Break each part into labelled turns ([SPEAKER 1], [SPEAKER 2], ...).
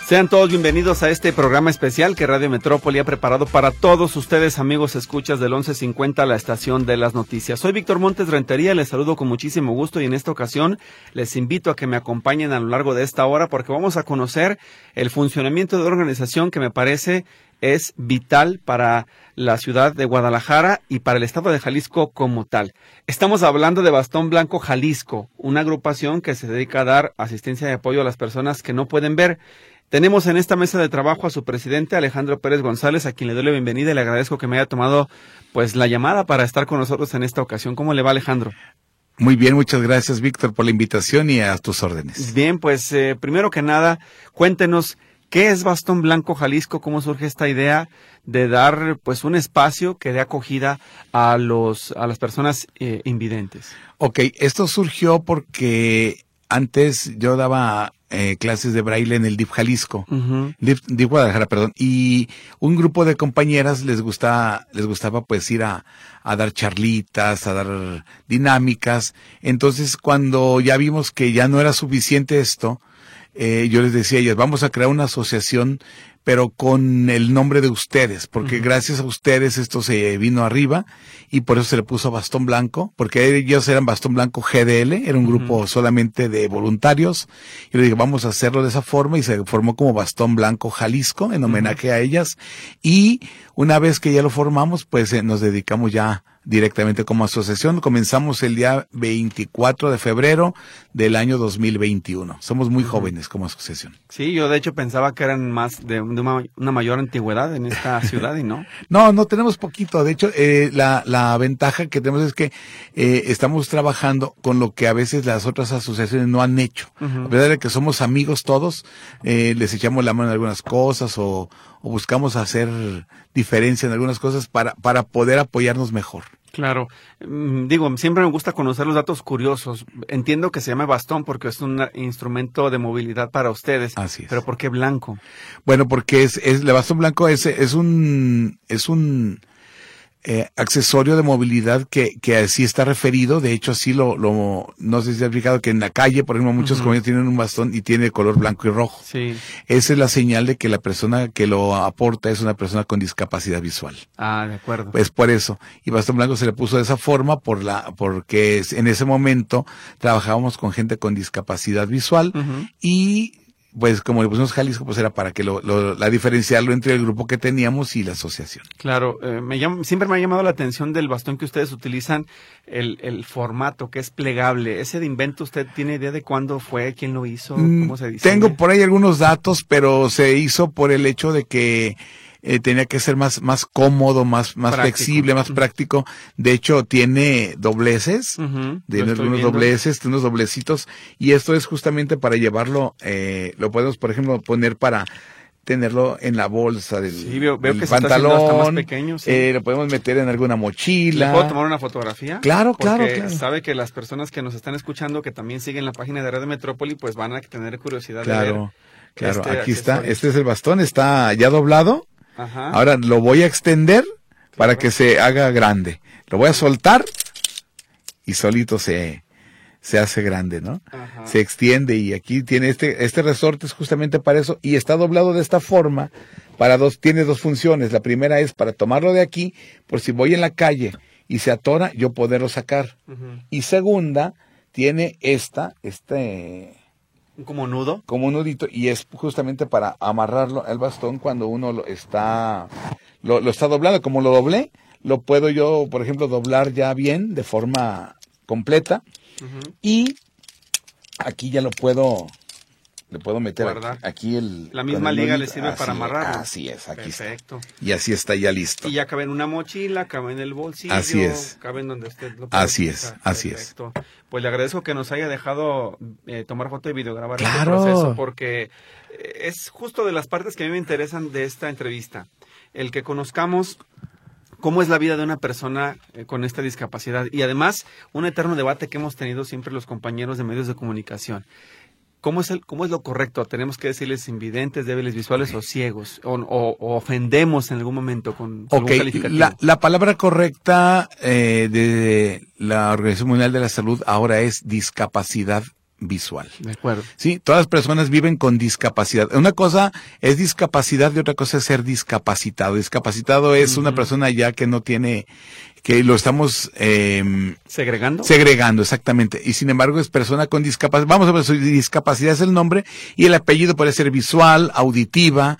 [SPEAKER 1] Sean todos bienvenidos a este programa especial que Radio Metrópoli ha preparado para todos ustedes, amigos escuchas del 1150, la estación de las noticias. Soy Víctor Montes Rentería, les saludo con muchísimo gusto y en esta ocasión les invito a que me acompañen a lo largo de esta hora porque vamos a conocer el funcionamiento de una organización que me parece es vital para la ciudad de Guadalajara y para el estado de Jalisco como tal. Estamos hablando de Bastón Blanco Jalisco, una agrupación que se dedica a dar asistencia y apoyo a las personas que no pueden ver. Tenemos en esta mesa de trabajo a su presidente, Alejandro Pérez González, a quien le doy la bienvenida y le agradezco que me haya tomado pues la llamada para estar con nosotros en esta ocasión. ¿Cómo le va, Alejandro?
[SPEAKER 2] Muy bien, muchas gracias, Víctor, por la invitación y a tus órdenes.
[SPEAKER 1] Bien, pues primero que nada, cuéntenos, ¿qué es Bastón Blanco Jalisco? ¿Cómo surge esta idea de dar pues un espacio que dé acogida a las personas invidentes?
[SPEAKER 2] Ok, esto surgió porque antes yo daba clases de braille en el DIF Jalisco, DIF Guadalajara, perdón, y un grupo de compañeras les gustaba pues ir a dar charlitas, a dar dinámicas. Entonces cuando ya vimos que ya no era suficiente esto, yo les decía a ellas, vamos a crear una asociación, pero con el nombre de ustedes, porque gracias a ustedes esto se vino arriba y por eso se le puso Bastón Blanco, porque ellos eran Bastón Blanco GDL, era un grupo solamente de voluntarios, y le dije, vamos a hacerlo de esa forma, y se formó como Bastón Blanco Jalisco, en homenaje a ellas, y una vez que ya lo formamos, pues nos dedicamos ya directamente como asociación. Comenzamos el día 24 de febrero del año 2021. Somos muy jóvenes como asociación.
[SPEAKER 1] Sí, yo de hecho pensaba que eran más de una mayor antigüedad en esta ciudad y no.
[SPEAKER 2] No tenemos poquito. De hecho, la ventaja que tenemos es que estamos trabajando con lo que a veces las otras asociaciones no han hecho. A pesar de que somos amigos todos, les echamos la mano en algunas cosas o buscamos hacer diferencia en algunas cosas para poder apoyarnos mejor.
[SPEAKER 1] Claro, siempre me gusta conocer los datos curiosos. Entiendo que se llama bastón porque es un instrumento de movilidad para ustedes.
[SPEAKER 2] Así es.
[SPEAKER 1] Pero ¿por qué blanco?
[SPEAKER 2] Bueno, porque el bastón blanco es un accesorio de movilidad que así está referido. De hecho, así no sé si ha fijado que en la calle, por ejemplo, muchos compañeros tienen un bastón y tiene color blanco y rojo. Sí. Esa es la señal de que la persona que lo aporta es una persona con discapacidad visual.
[SPEAKER 1] Ah, de acuerdo.
[SPEAKER 2] Pues por eso. Y bastón blanco se le puso de esa forma porque en ese momento trabajábamos con gente con discapacidad visual y pues como le pusimos Jalisco, pues era para que la diferenciarlo entre el grupo que teníamos y la asociación.
[SPEAKER 1] Claro, siempre me ha llamado la atención del bastón que ustedes utilizan, el formato que es plegable. ¿Ese de invento usted tiene idea de cuándo fue, quién lo hizo, cómo se diseña?
[SPEAKER 2] Tengo por ahí algunos datos, pero se hizo por el hecho de que tenía que ser más cómodo, más flexible, más práctico. De hecho, tiene dobleces, unos doblecitos, y esto es justamente para llevarlo, lo podemos, por ejemplo, poner para tenerlo en la bolsa del
[SPEAKER 1] veo que
[SPEAKER 2] pantalón,
[SPEAKER 1] se está haciendo hasta más pequeño, sí.
[SPEAKER 2] Lo podemos meter en alguna mochila.
[SPEAKER 1] ¿Le puedo tomar una fotografía?
[SPEAKER 2] Claro.
[SPEAKER 1] Sabe que las personas que nos están escuchando, que también siguen la página de Radio Metrópoli, pues van a tener curiosidad de ver.
[SPEAKER 2] Claro, aquí está, este es el bastón, está ya doblado. Ajá. Ahora lo voy a extender para que se haga grande. Lo voy a soltar y solito se hace grande, ¿no? Ajá. Se extiende y aquí tiene este resorte es justamente para eso y está doblado de esta forma tiene dos funciones. La primera es para tomarlo de aquí por si voy en la calle y se atora, yo poderlo sacar. Y segunda, tiene
[SPEAKER 1] ¿como nudo?
[SPEAKER 2] Como un nudito, y es justamente para amarrarlo al bastón cuando uno lo está doblando. Como lo doblé, lo puedo yo, por ejemplo, doblar ya bien, de forma completa, y aquí ya le puedo meter aquí
[SPEAKER 1] la misma liga le sirve para amarrarlo.
[SPEAKER 2] Así es, aquí
[SPEAKER 1] perfecto.
[SPEAKER 2] Está. Y así está ya listo.
[SPEAKER 1] Y ya cabe en una mochila, cabe en el bolsillo.
[SPEAKER 2] Así es.
[SPEAKER 1] Cabe en donde usted lo pueda utilizar.
[SPEAKER 2] Así es.
[SPEAKER 1] Pues le agradezco que nos haya dejado tomar foto y videograbar este
[SPEAKER 2] Claro.
[SPEAKER 1] proceso, porque es justo de las partes que a mí me interesan de esta entrevista. El que conozcamos cómo es la vida de una persona con esta discapacidad. Y además, un eterno debate que hemos tenido siempre los compañeros de medios de comunicación. ¿Cómo es lo correcto? ¿Tenemos que decirles invidentes, débiles visuales o ciegos? ¿O ofendemos en algún momento con algún calificativo?
[SPEAKER 2] La palabra correcta de la Organización Mundial de la Salud ahora es discapacidad visual.
[SPEAKER 1] De acuerdo.
[SPEAKER 2] Sí, todas las personas viven con discapacidad. Una cosa es discapacidad y otra cosa es ser discapacitado. Discapacitado es una persona ya que no tiene, que lo estamos
[SPEAKER 1] segregando.
[SPEAKER 2] Segregando, exactamente. Y sin embargo es persona con discapacidad. Vamos a ver, su discapacidad es el nombre y el apellido puede ser visual, auditiva,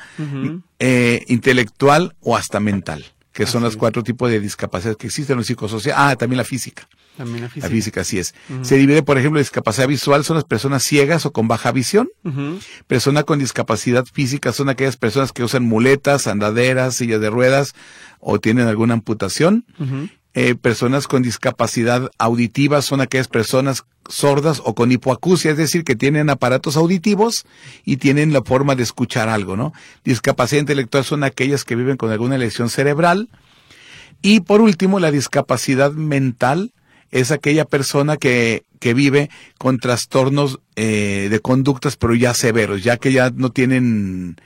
[SPEAKER 2] intelectual o hasta mental, que son los 4 tipos de discapacidad que existen, los psicosociales. También la física.
[SPEAKER 1] También la física.
[SPEAKER 2] La física, así es. Se divide, por ejemplo, discapacidad visual son las personas ciegas o con baja visión. Persona con discapacidad física son aquellas personas que usan muletas, andaderas, sillas de ruedas o tienen alguna amputación. Personas con discapacidad auditiva son aquellas personas sordas o con hipoacusia, es decir, que tienen aparatos auditivos y tienen la forma de escuchar algo, ¿no? Discapacidad intelectual son aquellas que viven con alguna lesión cerebral. Y por último, la discapacidad mental es aquella persona que vive con trastornos de conductas, pero ya severos, ya que ya no tienen,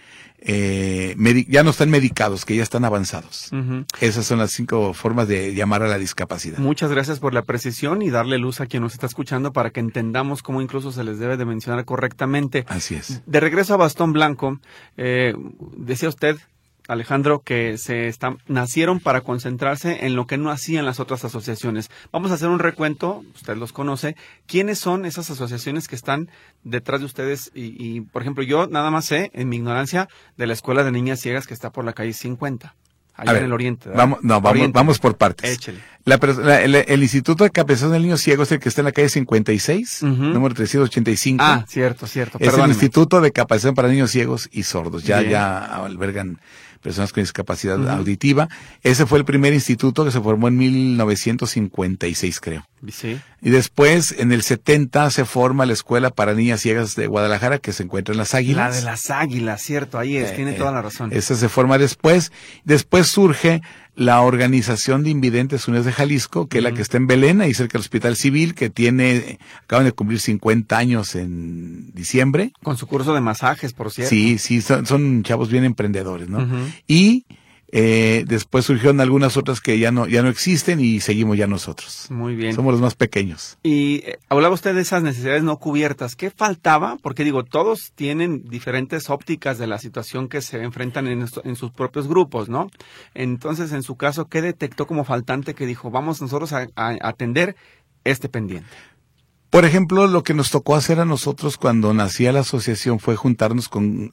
[SPEAKER 2] ya no están medicados, que ya están avanzados. Esas son las 5 formas de llamar a la discapacidad.
[SPEAKER 1] Muchas gracias por la precisión y darle luz a quien nos está escuchando para que entendamos cómo incluso se les debe de mencionar correctamente.
[SPEAKER 2] Así es.
[SPEAKER 1] De regreso a Bastón Blanco, decía usted, Alejandro, que nacieron para concentrarse en lo que no hacían las otras asociaciones. Vamos a hacer un recuento, usted los conoce. ¿Quiénes son esas asociaciones que están detrás de ustedes? Y por ejemplo, yo nada más sé, en mi ignorancia, de la Escuela de Niñas Ciegas que está por la calle 50, allá en el Oriente.
[SPEAKER 2] Vamos por partes.
[SPEAKER 1] Échele.
[SPEAKER 2] El Instituto de Capacitación del Niño Ciego es el que está en la calle 56, número 385.
[SPEAKER 1] Cierto.
[SPEAKER 2] Es el Instituto de Capacitación para Niños Ciegos y Sordos. Ya albergan personas con discapacidad auditiva. Ese fue el primer instituto que se formó en 1956, creo.
[SPEAKER 1] Sí.
[SPEAKER 2] Y después, en el 70, se forma la Escuela para Niñas Ciegas de Guadalajara, que se encuentra en Las Águilas.
[SPEAKER 1] La de Las Águilas, cierto, ahí es, tiene toda la razón.
[SPEAKER 2] Esa se forma después. Después surge la Organización de Invidentes Unidos de Jalisco, que es la que está en Belén, ahí cerca del Hospital Civil, que acaban de cumplir 50 años en diciembre.
[SPEAKER 1] Con su curso de masajes, por cierto.
[SPEAKER 2] Sí, son chavos bien emprendedores, ¿no? Y después surgieron algunas otras que ya no existen y seguimos ya nosotros.
[SPEAKER 1] Muy bien.
[SPEAKER 2] Somos los más pequeños.
[SPEAKER 1] Y hablaba usted de esas necesidades no cubiertas. ¿Qué faltaba? Porque todos tienen diferentes ópticas de la situación que se enfrentan en sus propios grupos, ¿no? Entonces, en su caso, ¿qué detectó como faltante que dijo, vamos nosotros a atender este pendiente?
[SPEAKER 2] Por ejemplo, lo que nos tocó hacer a nosotros cuando nacía la asociación fue juntarnos con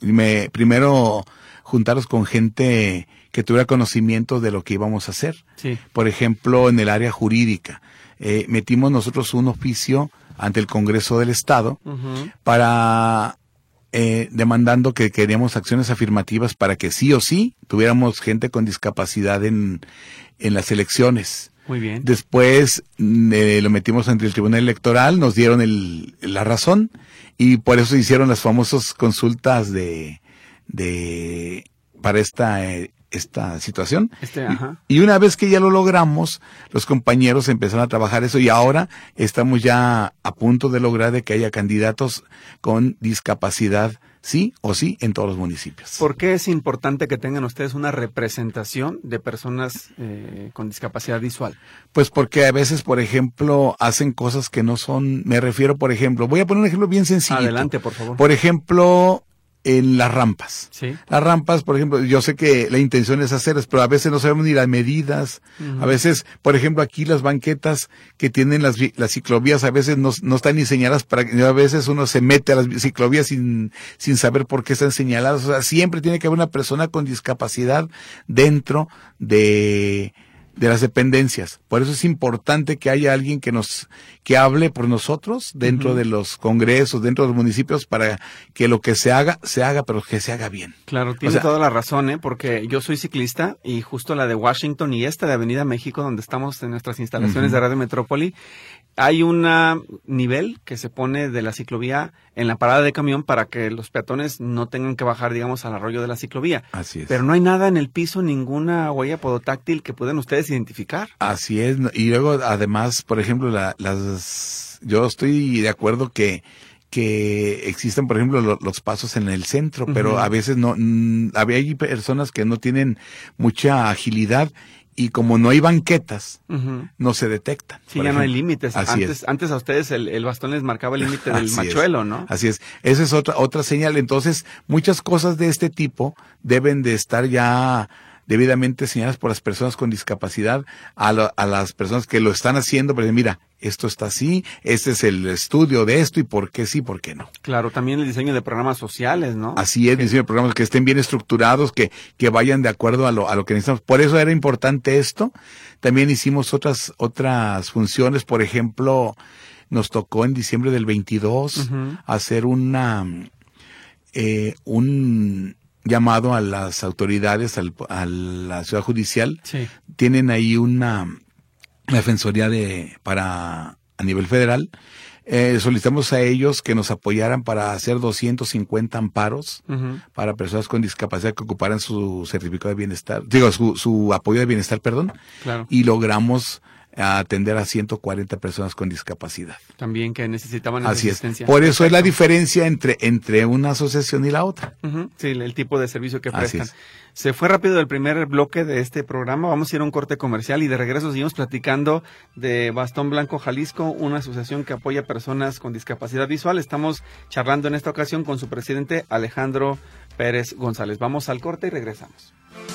[SPEAKER 2] gente que tuviera conocimiento de lo que íbamos a hacer.
[SPEAKER 1] Sí.
[SPEAKER 2] Por ejemplo, en el área jurídica, metimos nosotros un oficio ante el Congreso del Estado para demandando que queríamos acciones afirmativas para que sí o sí tuviéramos gente con discapacidad en las elecciones.
[SPEAKER 1] Muy bien.
[SPEAKER 2] Después lo metimos ante el Tribunal Electoral, nos dieron la razón y por eso hicieron las famosas consultas para esta situación. Y una vez que ya lo logramos, los compañeros empezaron a trabajar eso y ahora estamos ya a punto de lograr de que haya candidatos con discapacidad sí o sí en todos los municipios.
[SPEAKER 1] ¿Por qué es importante que tengan ustedes una representación de personas con discapacidad visual?
[SPEAKER 2] Pues porque a veces, por ejemplo, hacen cosas que no son, me refiero, por ejemplo, voy a poner un ejemplo bien sencillo.
[SPEAKER 1] Adelante, por favor.
[SPEAKER 2] Por ejemplo, en las rampas.
[SPEAKER 1] Sí.
[SPEAKER 2] Las rampas, por ejemplo, yo sé que la intención es hacerlas, pero a veces no sabemos ni las medidas. A veces, por ejemplo, aquí las banquetas que tienen las ciclovías a veces no están ni señaladas a veces uno se mete a las ciclovías sin saber por qué están señaladas. O sea, siempre tiene que haber una persona con discapacidad dentro de las dependencias. Por eso es importante que haya alguien que hable por nosotros dentro de los congresos, dentro de los municipios, para que lo que se haga, pero que se haga bien.
[SPEAKER 1] Claro, tiene toda la razón, porque yo soy ciclista y justo la de Washington y esta de Avenida México, donde estamos en nuestras instalaciones de Radio Metrópoli, hay un nivel que se pone de la ciclovía en la parada de camión para que los peatones no tengan que bajar, digamos, al arroyo de la ciclovía.
[SPEAKER 2] Así es.
[SPEAKER 1] Pero no hay nada en el piso, ninguna huella podotáctil que puedan ustedes identificar.
[SPEAKER 2] Así es. Y luego, además, por ejemplo, yo estoy de acuerdo que existen, por ejemplo, los pasos en el centro, pero a veces hay personas que no tienen mucha agilidad y como no hay banquetas, no se detectan.
[SPEAKER 1] Sí, ya no hay límites. Antes a ustedes el bastón les marcaba el límite del machuelo, ¿no?
[SPEAKER 2] Así es. Esa es otra señal. Entonces, muchas cosas de este tipo deben de estar ya debidamente señaladas por las personas con discapacidad a las personas que lo están haciendo, pero mira, esto está así, este es el estudio de esto y por qué sí, por qué no.
[SPEAKER 1] Claro, también el diseño de programas sociales, ¿no?
[SPEAKER 2] Así es, diseño de programas que estén bien estructurados, que vayan de acuerdo a lo que necesitamos. Por eso era importante esto. También hicimos otras funciones, por ejemplo, nos tocó en diciembre del 22 hacer un llamado a las autoridades, a la ciudad judicial.
[SPEAKER 1] Sí.
[SPEAKER 2] Tienen ahí una defensoría a nivel federal. Solicitamos a ellos que nos apoyaran para hacer 250 amparos para personas con discapacidad que ocuparan su certificado de bienestar, su apoyo de bienestar, perdón.
[SPEAKER 1] Claro.
[SPEAKER 2] Y logramos atender a 140 personas con discapacidad.
[SPEAKER 1] También que necesitaban
[SPEAKER 2] Así
[SPEAKER 1] asistencia.
[SPEAKER 2] Es. Por eso es la diferencia entre una asociación y la otra.
[SPEAKER 1] Sí, el tipo de servicio que prestan.
[SPEAKER 2] Así es.
[SPEAKER 1] Se fue rápido el primer bloque de este programa. Vamos a ir a un corte comercial y de regreso seguimos platicando de Bastón Blanco Jalisco, una asociación que apoya a personas con discapacidad visual. Estamos charlando en esta ocasión con su presidente Alejandro Pérez González. Vamos al corte y regresamos.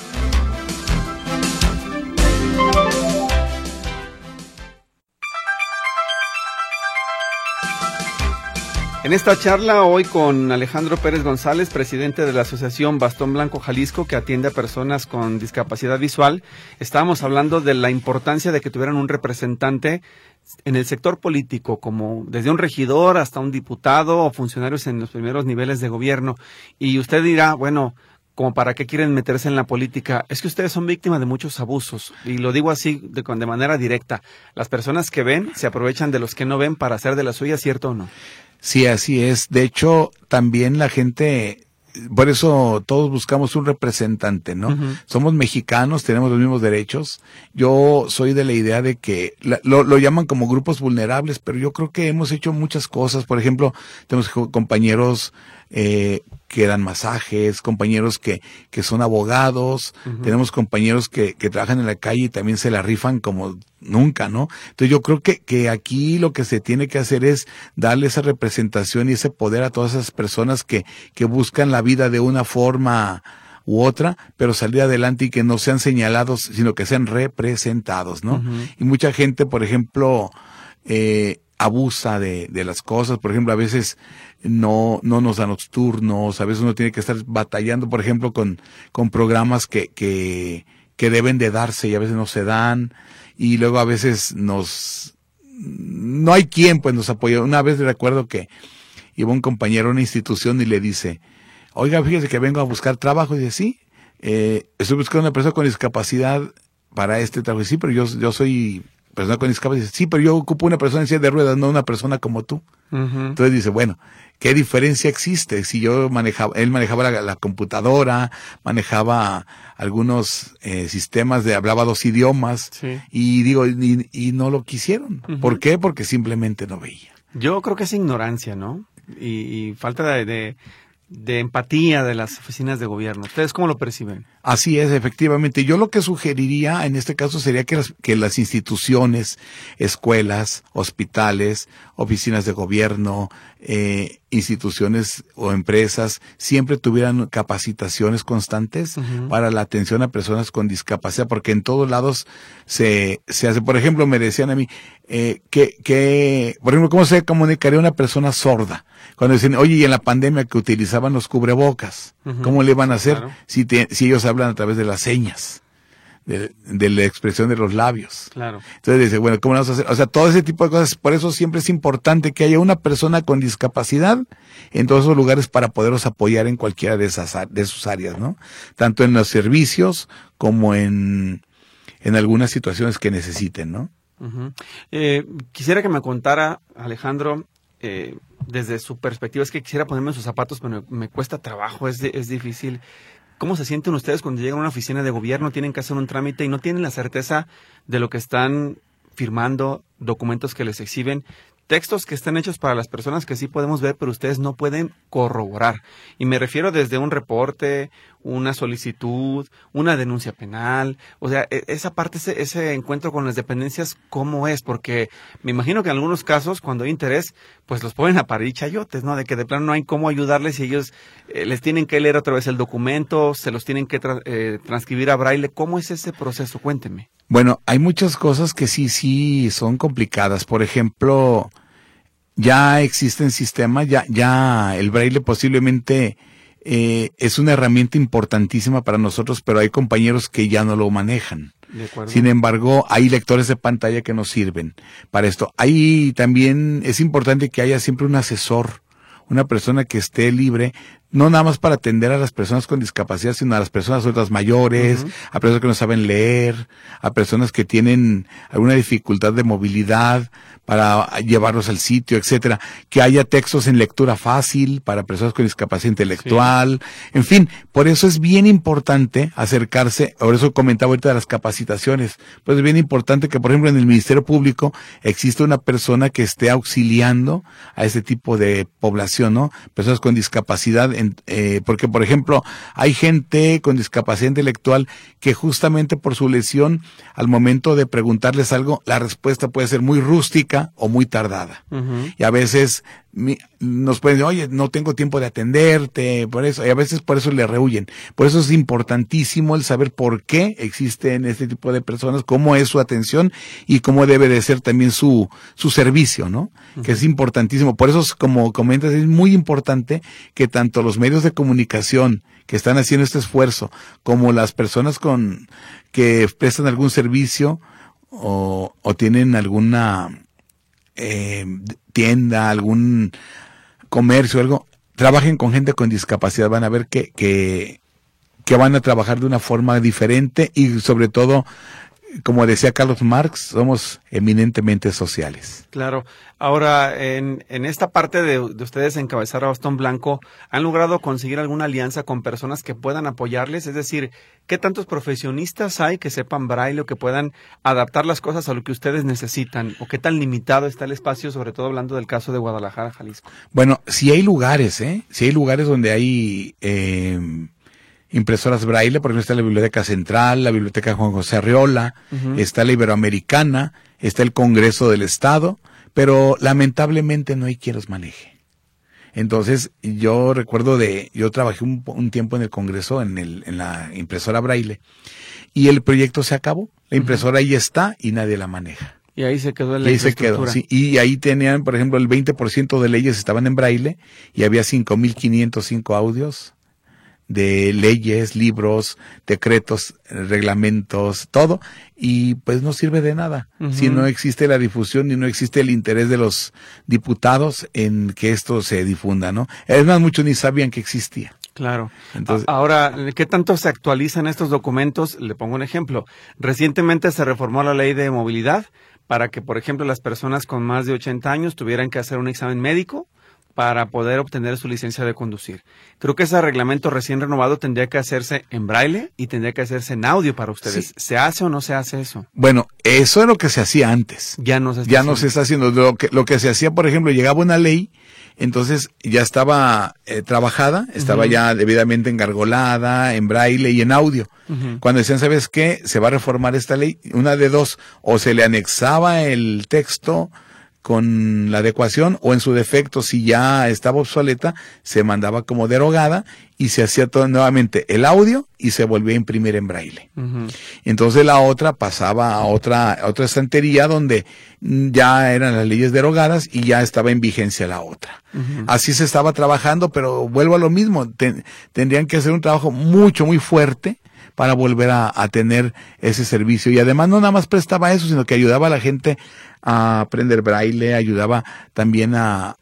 [SPEAKER 1] En esta charla hoy con Alejandro Pérez González, presidente de la Asociación Bastón Blanco Jalisco, que atiende a personas con discapacidad visual, estábamos hablando de la importancia de que tuvieran un representante en el sector político, como desde un regidor hasta un diputado o funcionarios en los primeros niveles de gobierno. Y usted dirá, bueno, como para qué quieren meterse en la política, es que ustedes son víctimas de muchos abusos, y lo digo así de manera directa. Las personas que ven se aprovechan de los que no ven para hacer de la suya, ¿cierto o no?
[SPEAKER 2] Sí, así es. De hecho, también la gente, por eso todos buscamos un representante, ¿no? Somos mexicanos, tenemos los mismos derechos. Yo soy de la idea de que lo llaman como grupos vulnerables, pero yo creo que hemos hecho muchas cosas. Por ejemplo, tenemos compañeros que dan masajes, compañeros que son abogados, tenemos compañeros que trabajan en la calle y también se la rifan como nunca, ¿no? Entonces yo creo que aquí lo que se tiene que hacer es darle esa representación y ese poder a todas esas personas que buscan la vida de una forma u otra, pero salir adelante y que no sean señalados, sino que sean representados, ¿no? Y mucha gente, por ejemplo, abusa de las cosas. Por ejemplo, a veces no nos dan los turnos, a veces uno tiene que estar batallando, por ejemplo, con programas que deben de darse y a veces no se dan, y luego a veces no hay quien pues nos apoya. Una vez recuerdo que iba un compañero a una institución y le dice, oiga, fíjese que vengo a buscar trabajo. Y dice, sí, estoy buscando una persona con discapacidad para este trabajo. Sí, pero yo soy persona con discapacidad. Sí, pero yo ocupo una persona en silla de ruedas, no una persona como tú. Entonces dice, bueno, ¿qué diferencia existe? Si él manejaba la computadora, manejaba algunos sistemas hablaba 2 idiomas, sí. Y no lo quisieron. ¿Por qué? Porque simplemente no veía.
[SPEAKER 1] Yo creo que es ignorancia, ¿no? Y falta de empatía de las oficinas de gobierno. ¿Ustedes cómo lo perciben?
[SPEAKER 2] Así es, efectivamente. Yo lo que sugeriría en este caso sería que las instituciones, escuelas, hospitales, oficinas de gobierno, instituciones o empresas siempre tuvieran capacitaciones constantes para la atención a personas con discapacidad, porque en todos lados se hace. Por ejemplo, me decían a mí, por ejemplo, ¿cómo se comunicaría una persona sorda? Cuando dicen, oye, y en la pandemia que utilizaban los cubrebocas, ¿cómo le iban a hacer si ellos hablan a través de las señas, de la expresión de los labios?
[SPEAKER 1] Claro.
[SPEAKER 2] Entonces dice, bueno, ¿cómo lo vamos a hacer? O sea, todo ese tipo de cosas. Por eso siempre es importante que haya una persona con discapacidad en todos esos lugares para poderlos apoyar en cualquiera de sus áreas, ¿no? Tanto en los servicios como en algunas situaciones que necesiten, ¿no?
[SPEAKER 1] Quisiera que me contara, Alejandro, desde su perspectiva, es que quisiera ponerme en sus zapatos, pero me cuesta trabajo, es difícil. ¿Cómo se sienten ustedes cuando llegan a una oficina de gobierno, tienen que hacer un trámite y no tienen la certeza de lo que están firmando, documentos que les exhiben, textos que están hechos para las personas que sí podemos ver, pero ustedes no pueden corroborar? Y me refiero desde un reporte, una solicitud, una denuncia penal, o sea, esa parte, ese encuentro con las dependencias, ¿cómo es? Porque me imagino que en algunos casos, cuando hay interés, pues los ponen a parir chayotes, ¿no? De que de plano no hay cómo ayudarles y ellos les tienen que leer otra vez el documento, se los tienen que transcribir a braille. ¿Cómo es ese proceso? Cuénteme.
[SPEAKER 2] Bueno, hay muchas cosas que sí son complicadas. Por ejemplo, ya existen sistemas, ya el braille posiblemente es una herramienta importantísima para nosotros, pero hay compañeros que ya no lo manejan.
[SPEAKER 1] De acuerdo.
[SPEAKER 2] Sin embargo, hay lectores de pantalla que nos sirven para esto. Ahí también es importante que haya siempre un asesor, una persona que esté libre, no nada más para atender a las personas con discapacidad, sino a las personas otras mayores, a personas que no saben leer, a personas que tienen alguna dificultad de movilidad para llevarlos al sitio, etcétera. Que haya textos en lectura fácil para personas con discapacidad intelectual. Sí. En fin, por eso es bien importante acercarse, por eso comentaba ahorita de las capacitaciones, pues es bien importante que, por ejemplo, en el Ministerio Público exista una persona que esté auxiliando a este tipo de población, ¿no? Personas con discapacidad, porque, por ejemplo, hay gente con discapacidad intelectual que justamente por su lesión, al momento de preguntarles algo, la respuesta puede ser muy rústica o muy tardada. Y a veces nos pueden decir, oye, no tengo tiempo de atenderte, por eso, y a veces por eso le rehuyen. Por eso es importantísimo el saber por qué existen este tipo de personas, cómo es su atención y cómo debe de ser también su servicio, ¿no? Que es importantísimo. Por eso, como comentas, es muy importante que tanto los medios de comunicación que están haciendo este esfuerzo, como las personas que prestan algún servicio o tienen alguna tienda, algún comercio, algo, trabajen con gente con discapacidad, van a ver que van a trabajar de una forma diferente y sobre todo, como decía Carlos Marx, somos eminentemente sociales.
[SPEAKER 1] Claro. Ahora, en esta parte de ustedes encabezar a Bastón Blanco, ¿han logrado conseguir alguna alianza con personas que puedan apoyarles? Es decir, ¿qué tantos profesionistas hay que sepan braille o que puedan adaptar las cosas a lo que ustedes necesitan? ¿O qué tan limitado está el espacio, sobre todo hablando del caso de Guadalajara, Jalisco?
[SPEAKER 2] Bueno, sí hay lugares, sí hay lugares donde hay impresoras braille. Por ejemplo, está la Biblioteca Central, la Biblioteca Juan José Arriola, está la Iberoamericana, está el Congreso del Estado, pero lamentablemente no hay quien los maneje. Entonces, yo recuerdo yo trabajé un tiempo en el Congreso, en la impresora braille, y el proyecto se acabó. La impresora ahí está y nadie la maneja.
[SPEAKER 1] Y ahí se quedó la
[SPEAKER 2] infraestructura. Sí. Y ahí tenían, por ejemplo, el 20% de leyes estaban en braille y había 5,505 audios de leyes, libros, decretos, reglamentos, todo, y pues no sirve de nada si no existe la difusión y no existe el interés de los diputados en que esto se difunda, ¿no? Es más, muchos ni sabían que existía.
[SPEAKER 1] Claro. Entonces, ahora, ¿qué tanto se actualizan estos documentos? Le pongo un ejemplo. Recientemente se reformó la ley de movilidad para que, por ejemplo, las personas con más de 80 años tuvieran que hacer un examen médico para poder obtener su licencia de conducir. Creo que ese reglamento recién renovado tendría que hacerse en braille y tendría que hacerse en audio para ustedes. Sí. ¿Se hace o no se hace eso?
[SPEAKER 2] Bueno, eso es lo que se hacía antes.
[SPEAKER 1] Ya no se está
[SPEAKER 2] haciendo. Lo que se hacía, por ejemplo, llegaba una ley, entonces ya estaba trabajada, estaba ya debidamente engargolada en braille y en audio. Cuando decían, ¿sabes qué? Se va a reformar esta ley, una de dos, o se le anexaba el texto con la adecuación, o en su defecto, si ya estaba obsoleta, se mandaba como derogada y se hacía todo nuevamente el audio y se volvía a imprimir en braille. Entonces la otra pasaba a otra estantería donde ya eran las leyes derogadas y ya estaba en vigencia la otra. Así se estaba trabajando, pero vuelvo a lo mismo, tendrían que hacer un trabajo muy fuerte para volver a tener ese servicio. Y además no nada más prestaba eso, sino que ayudaba a la gente a aprender braille, ayudaba también a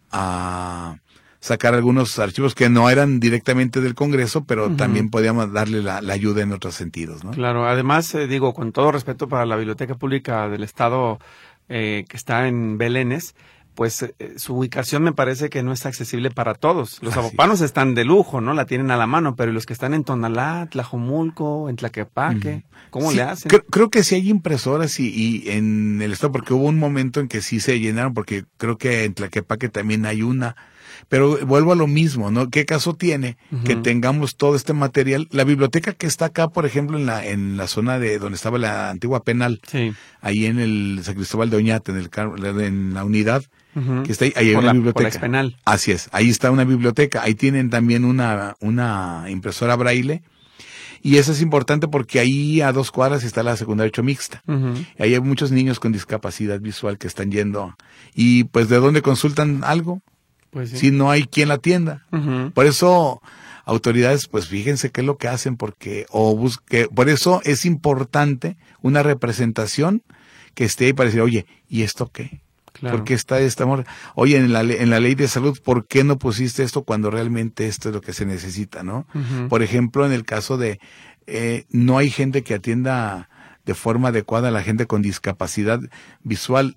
[SPEAKER 2] sacar algunos archivos que no eran directamente del Congreso, pero también podíamos darle la ayuda en otros sentidos, ¿no?
[SPEAKER 1] Claro, además, digo, con todo respeto para la Biblioteca Pública del Estado que está en Belénes, pues su ubicación me parece que no está accesible para todos. Los zapopanos están de lujo, ¿no? La tienen a la mano, pero los que están en Tonalá, Tlajomulco, en Tlaquepaque, ¿cómo le hacen?
[SPEAKER 2] Creo que sí hay impresoras y en el estado, porque hubo un momento en que sí se llenaron, porque creo que en Tlaquepaque también hay una, Pero vuelvo a lo mismo, ¿no? ¿Qué caso tiene que tengamos todo este material? La biblioteca que está acá, por ejemplo, en la zona de donde estaba la antigua penal, ahí en el San Cristóbal de Oñate, en la unidad, que está ahí hay una biblioteca.
[SPEAKER 1] Por la expenal.
[SPEAKER 2] Así es, ahí está una biblioteca, ahí tienen también una impresora braille. Y eso es importante porque ahí a 2 cuadras está la secundaria 8 mixta. Ahí hay muchos niños con discapacidad visual que están yendo. Y pues, ¿de dónde consultan algo? Pues sí. Si no hay quien la atienda. Por eso, autoridades, pues fíjense qué es lo que hacen, por eso es importante una representación que esté ahí para decir, oye, ¿y esto qué? Claro. ¿Por qué está esta amor? Oye, en la ley de salud, ¿por qué no pusiste esto cuando realmente esto es lo que se necesita, no? Por ejemplo, en el caso de, no hay gente que atienda de forma adecuada a la gente con discapacidad visual,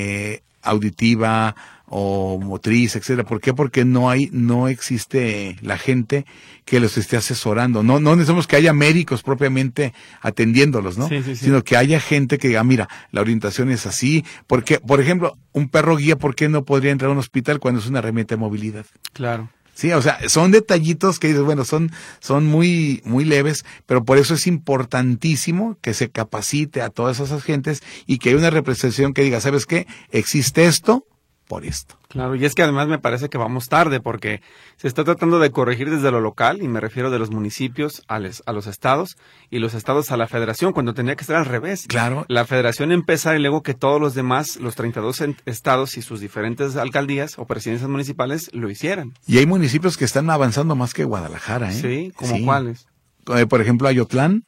[SPEAKER 2] auditiva o motriz, etcétera. ¿Por qué? Porque no existe la gente que los esté asesorando. No necesitamos que haya médicos propiamente atendiéndolos, ¿no? Sí. Sino que haya gente que diga, mira, la orientación es así. Porque, por ejemplo, un perro guía, ¿por qué no podría entrar a un hospital cuando es una herramienta de movilidad? Claro. Sí, o sea, son detallitos que dices, bueno, son muy, muy leves, pero por eso es importantísimo que se capacite a todas esas gentes y que haya una representación que diga, ¿sabes qué? Existe esto por esto.
[SPEAKER 1] Claro, y es que además me parece que vamos tarde porque se está tratando de corregir desde lo local, y me refiero de los municipios a los estados y los estados a la federación, cuando tenía que ser al revés. Claro. La federación empezar y luego que todos los demás, los 32 estados y sus diferentes alcaldías o presidencias municipales lo hicieran.
[SPEAKER 2] Y hay municipios que están avanzando más que Guadalajara, ¿eh?
[SPEAKER 1] Sí, ¿como cuáles?
[SPEAKER 2] Por ejemplo, Ayotlán,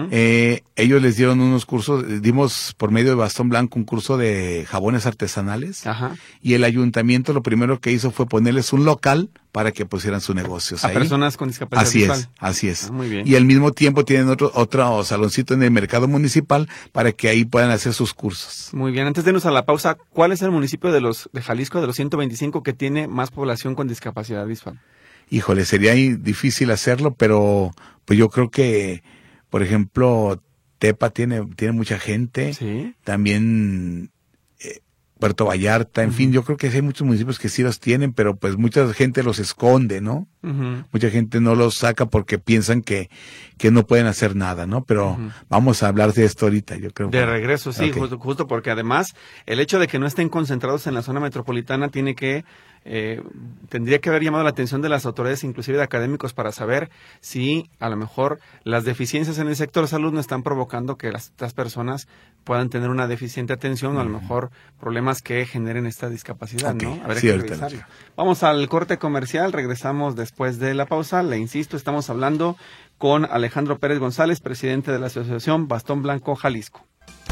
[SPEAKER 2] ellos les dieron unos cursos, dimos por medio de Bastón Blanco un curso de jabones artesanales, y el ayuntamiento lo primero que hizo fue ponerles un local para que pusieran su negocio
[SPEAKER 1] a personas con discapacidad visual.
[SPEAKER 2] Así es.
[SPEAKER 1] Muy bien.
[SPEAKER 2] Y al mismo tiempo tienen otro saloncito en el mercado municipal para que ahí puedan hacer sus cursos.
[SPEAKER 1] Muy bien, antes de irnos a la pausa, ¿cuál es el municipio de Jalisco, de los 125, que tiene más población con discapacidad visual?
[SPEAKER 2] Híjole, sería difícil hacerlo, pero pues yo creo que, por ejemplo, Tepa tiene mucha gente. Sí. También Puerto Vallarta, en fin, yo creo que hay muchos municipios que sí los tienen, pero pues mucha gente los esconde, ¿no? Mucha gente no los saca porque piensan que no pueden hacer nada, ¿no? Pero vamos a hablar de esto ahorita, yo creo.
[SPEAKER 1] De regreso, sí, okay. Justo porque además el hecho de que no estén concentrados en la zona metropolitana tendría que haber llamado la atención de las autoridades, inclusive de académicos, para saber si a lo mejor las deficiencias en el sector salud no están provocando que estas personas puedan tener una deficiente atención o a lo mejor problemas que generen esta discapacidad, ¿no? Habría que revisarlo. Vamos al corte comercial, regresamos después de la pausa. Le insisto, estamos hablando con Alejandro Pérez González, presidente de la Asociación Bastón Blanco Jalisco.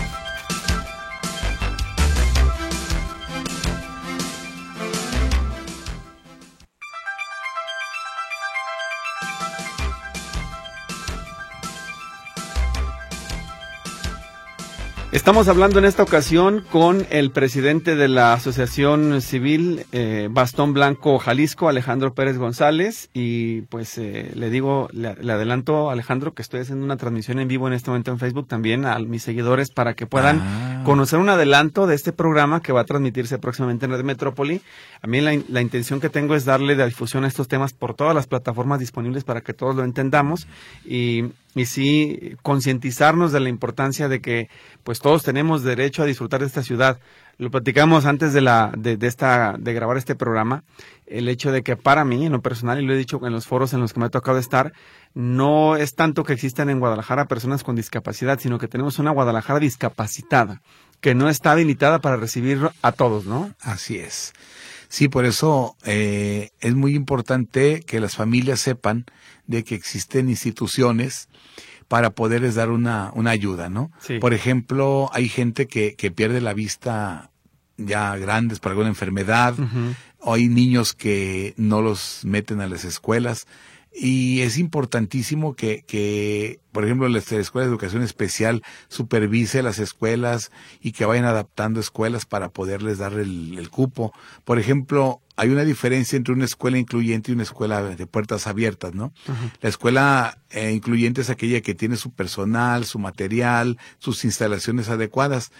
[SPEAKER 1] Estamos hablando en esta ocasión con el presidente de la Asociación Civil Bastón Blanco Jalisco, Alejandro Pérez González, y pues le adelanto, Alejandro, que estoy haciendo una transmisión en vivo en este momento en Facebook también a mis seguidores para que puedan conocer un adelanto de este programa que va a transmitirse próximamente en Red Metrópoli. A mí la intención que tengo es darle la difusión a estos temas por todas las plataformas disponibles para que todos lo entendamos y sí concientizarnos de la importancia de que pues todos tenemos derecho a disfrutar de esta ciudad. Lo platicamos antes de grabar este programa, el hecho de que para mí, en lo personal, y lo he dicho en los foros en los que me ha tocado estar, no es tanto que existan en Guadalajara personas con discapacidad, sino que tenemos una Guadalajara discapacitada, que no está habilitada para recibir a todos, ¿no?
[SPEAKER 2] Así es. Sí, por eso es muy importante que las familias sepan de que existen instituciones para poderles dar una ayuda, ¿no? Sí. Por ejemplo, hay gente que pierde la vista ya grandes por alguna enfermedad, o hay niños que no los meten a las escuelas, y es importantísimo que por ejemplo, la Escuela de Educación Especial supervise las escuelas y que vayan adaptando escuelas para poderles dar el cupo. Por ejemplo, hay una diferencia entre una escuela incluyente y una escuela de puertas abiertas, ¿no? La escuela incluyente es aquella que tiene su personal, su material, sus instalaciones adecuadas.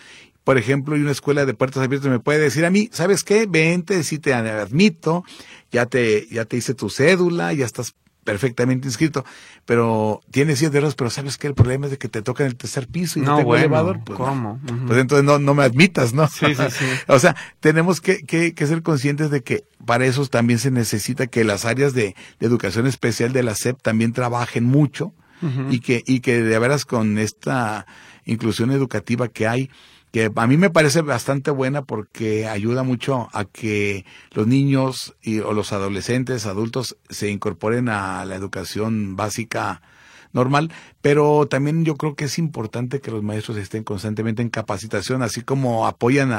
[SPEAKER 2] por ejemplo, y una escuela de puertas abiertas me puede decir a mí, ¿sabes qué? Vente, sí te admito, ya te hice tu cédula, ya estás perfectamente inscrito, pero tienes 7 euros, pero ¿sabes qué? El problema es de que te toca en el tercer piso y no tengo elevador. Pues
[SPEAKER 1] ¿cómo?
[SPEAKER 2] No. Pues entonces no me admitas, ¿no?
[SPEAKER 1] Sí.
[SPEAKER 2] O sea, tenemos que ser conscientes de que para eso también se necesita que las áreas de educación especial de la SEP también trabajen mucho y que de veras con esta inclusión educativa que hay, que a mí me parece bastante buena porque ayuda mucho a que los niños o los adolescentes, adultos, se incorporen a la educación básica normal, pero también yo creo que es importante que los maestros estén constantemente en capacitación, así como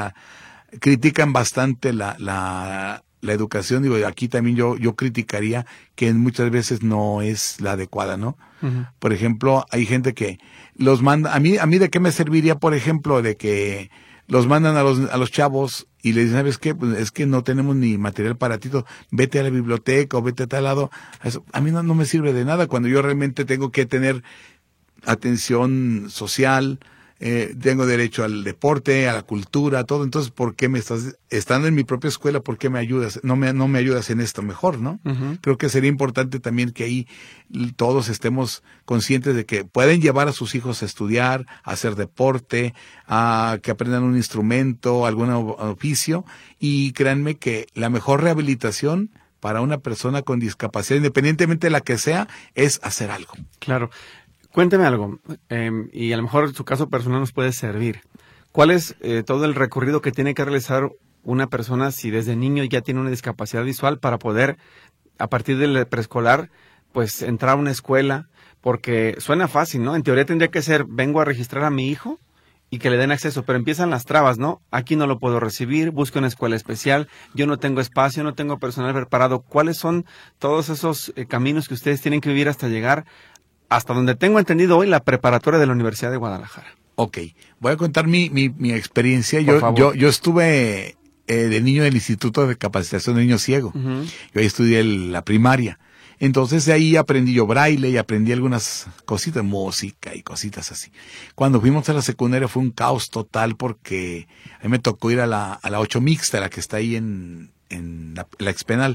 [SPEAKER 2] critican bastante la educación. Digo, aquí también yo criticaría que muchas veces no es la adecuada, ¿no? Por ejemplo, hay gente que los manda, a mí de qué me serviría, por ejemplo, de que los mandan a los chavos y les dicen, ¿sabes qué? Pues es que no tenemos ni material para ti, vete a la biblioteca o vete a tal lado. Eso, a mí no me sirve de nada cuando yo realmente tengo que tener atención social, tengo derecho al deporte, a la cultura, a todo. Entonces, ¿por qué estando en mi propia escuela, por qué me ayudas? No me ayudas en esto mejor, ¿no? Creo que sería importante también que ahí todos estemos conscientes de que pueden llevar a sus hijos a estudiar, a hacer deporte, a que aprendan un instrumento, algún oficio, y créanme que la mejor rehabilitación para una persona con discapacidad, independientemente de la que sea, es hacer algo.
[SPEAKER 1] Claro. Cuénteme algo, y a lo mejor su caso personal nos puede servir. ¿Cuál es todo el recorrido que tiene que realizar una persona si desde niño ya tiene una discapacidad visual para poder, a partir del preescolar, pues entrar a una escuela? Porque suena fácil, ¿no? En teoría tendría que ser, vengo a registrar a mi hijo y que le den acceso, pero empiezan las trabas, ¿no? Aquí no lo puedo recibir, busco una escuela especial, yo no tengo espacio, no tengo personal preparado. ¿Cuáles son todos esos caminos que ustedes tienen que vivir hasta llegar hasta donde tengo entendido hoy, la preparatoria de la Universidad de Guadalajara?
[SPEAKER 2] Ok, voy a contar mi experiencia. Yo estuve de niño en el Instituto de Capacitación de Niños Ciego. Yo ahí estudié la primaria. Entonces de ahí aprendí yo braille y aprendí algunas cositas, música y cositas así. Cuando fuimos a la secundaria fue un caos total porque a mí me tocó ir a la 8 mixta, la que está ahí en la Expenal.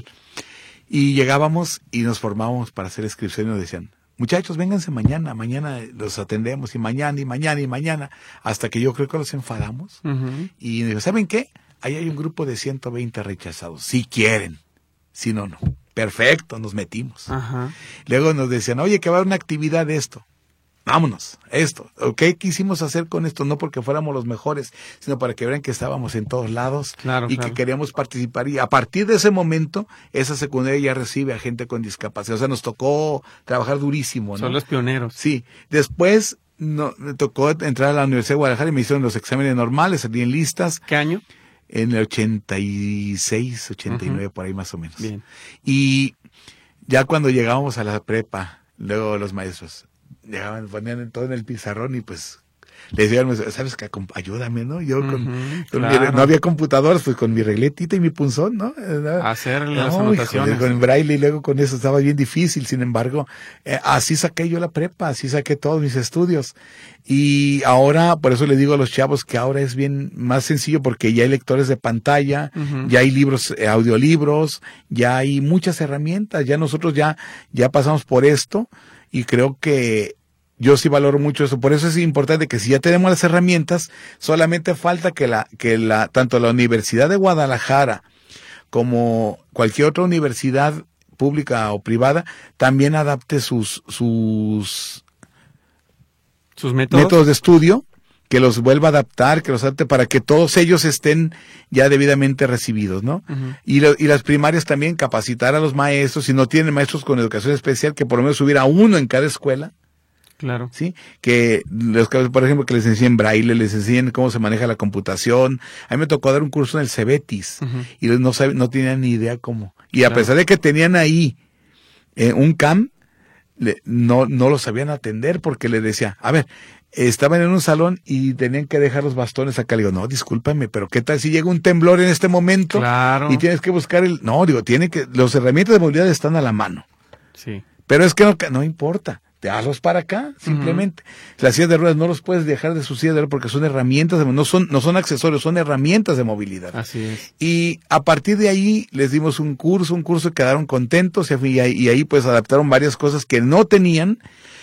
[SPEAKER 2] Y llegábamos y nos formábamos para hacer inscripción y nos decían, muchachos, vénganse mañana los atendemos y mañana, hasta que yo creo que los enfadamos. Y digo, ¿saben qué? Ahí hay un grupo de 120 rechazados, si quieren, si no. Perfecto, nos metimos. Luego nos decían, oye, que va a haber una actividad de esto. Vámonos, esto. ¿Qué quisimos hacer con esto? No porque fuéramos los mejores, sino para que vean que estábamos en todos lados que queríamos participar. Y a partir de ese momento, esa secundaria ya recibe a gente con discapacidad. O sea, nos tocó trabajar durísimo, ¿no?
[SPEAKER 1] Son los pioneros.
[SPEAKER 2] Sí. Después me tocó entrar a la Universidad de Guadalajara y me hicieron los exámenes normales, salí en listas.
[SPEAKER 1] ¿Qué año?
[SPEAKER 2] En el 86, 89, por ahí más o menos.
[SPEAKER 1] Bien.
[SPEAKER 2] Y ya cuando llegábamos a la prepa, luego los maestros llegaban, ponían todo en el pizarrón y pues les decían, ¿sabes qué? Ayúdame, ¿no? Yo no había computadoras, pues con mi regletita y mi punzón, ¿no?
[SPEAKER 1] Hacer las anotaciones.
[SPEAKER 2] Con el braille y luego con eso estaba bien difícil. Sin embargo, así saqué yo la prepa, así saqué todos mis estudios. Y ahora, por eso le digo a los chavos que ahora es bien más sencillo porque ya hay lectores de pantalla, ya hay libros, audiolibros, ya hay muchas herramientas, ya nosotros ya pasamos por esto y creo que yo sí valoro mucho eso. Por eso es importante que si ya tenemos las herramientas, solamente falta que tanto la Universidad de Guadalajara como cualquier otra universidad pública o privada también adapte sus métodos de estudio, que los vuelva a adaptar, que los adapte para que todos ellos estén ya debidamente recibidos, ¿no? Y las primarias también capacitar a los maestros, si no tienen maestros con educación especial, que por lo menos hubiera uno en cada escuela.
[SPEAKER 1] Claro.
[SPEAKER 2] Sí, que por ejemplo, que les enseñen braille, les enseñen cómo se maneja la computación. A mí me tocó dar un curso en el Cebetis y no tenían ni idea cómo. Y a pesar de que tenían ahí un CAM, no lo sabían atender porque les decía, a ver, estaban en un salón y tenían que dejar los bastones acá. Le digo, no, discúlpame, pero ¿qué tal si llega un temblor en este momento?
[SPEAKER 1] Claro.
[SPEAKER 2] Y tienes que buscar las herramientas de movilidad están a la mano.
[SPEAKER 1] Sí.
[SPEAKER 2] Pero es que no importa. voltearlos para acá, simplemente. Las sillas de ruedas no los puedes dejar de su silla de ruedas porque son herramientas, no son accesorios, son herramientas de movilidad.
[SPEAKER 1] Así es.
[SPEAKER 2] Y a partir de ahí les dimos un curso, quedaron contentos y ahí pues adaptaron varias cosas que no tenían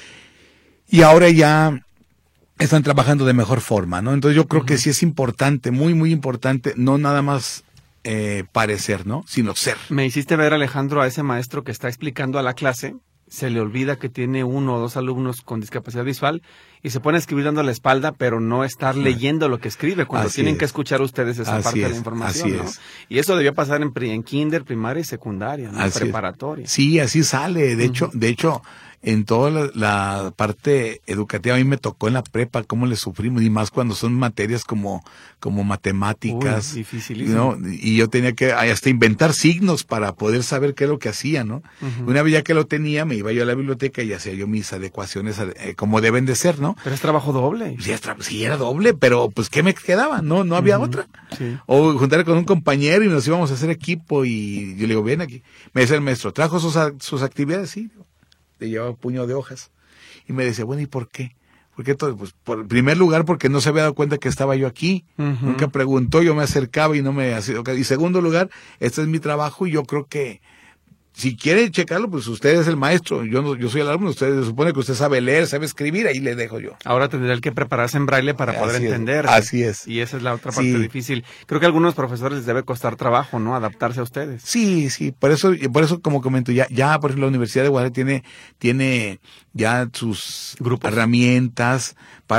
[SPEAKER 2] y ahora ya están trabajando de mejor forma, ¿no? Entonces yo creo que sí es importante, muy, muy importante, no nada más parecer, ¿no? Sino ser.
[SPEAKER 1] Me hiciste ver, Alejandro, a ese maestro que está explicando a la clase, se le olvida que tiene 1 o 2 alumnos con discapacidad visual y se pone a escribir dando la espalda, pero no estar leyendo lo que escribe cuando tienen que escuchar ustedes esa parte de la información, ¿no? Y eso debió pasar en kinder, primaria y secundaria, ¿no? Preparatoria.
[SPEAKER 2] Sí, así sale. De hecho, en toda la parte educativa a mí me tocó en la prepa cómo le sufrimos y más cuando son materias como matemáticas.
[SPEAKER 1] Dificilísimo.
[SPEAKER 2] ¿No? Y yo tenía que hasta inventar signos para poder saber qué es lo que hacía, ¿no? Una vez ya que lo tenía, me iba yo a la biblioteca y hacía yo mis adecuaciones como deben de ser, ¿no?
[SPEAKER 1] Pero es trabajo doble.
[SPEAKER 2] Sí, era doble, pero pues ¿qué me quedaba? No había otra. Sí. O juntar con un compañero y nos íbamos a hacer equipo y yo le digo, ven aquí. Me decía el maestro, ¿trajo sus actividades? Sí. Le llevaba un puño de hojas. Y me decía, bueno, ¿y por qué? ¿Por qué todo? Pues, en primer lugar, porque no se había dado cuenta que estaba yo aquí. Nunca preguntó, yo me acercaba y no me hacía. Y segundo lugar, este es mi trabajo y yo creo que si quiere checarlo, pues usted es el maestro, yo soy el alumno, usted se supone que usted sabe leer, sabe escribir, ahí le dejo yo.
[SPEAKER 1] Ahora tendrá que prepararse en braille para poder entender.
[SPEAKER 2] Así es.
[SPEAKER 1] Y esa es la otra parte difícil. Creo que a algunos profesores les debe costar trabajo, ¿no? Adaptarse a ustedes.
[SPEAKER 2] Sí, por eso como comento, ya por ejemplo la Universidad de Guadalajara tiene ya sus grupos, herramientas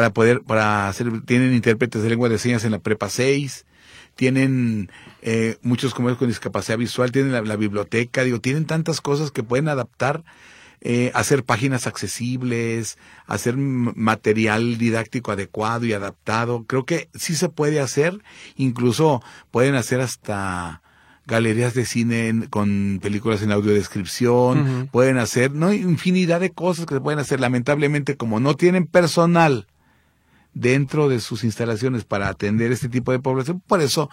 [SPEAKER 2] tienen intérpretes de lengua de señas en la prepa 6, tienen muchos comercios con discapacidad visual, tienen la biblioteca, tienen tantas cosas que pueden adaptar, hacer páginas accesibles, hacer material didáctico adecuado y adaptado. Creo que sí se puede hacer, incluso pueden hacer hasta galerías de cine con películas en audiodescripción, pueden hacer, infinidad de cosas que se pueden hacer. Lamentablemente, como no tienen personal dentro de sus instalaciones para atender este tipo de población, por eso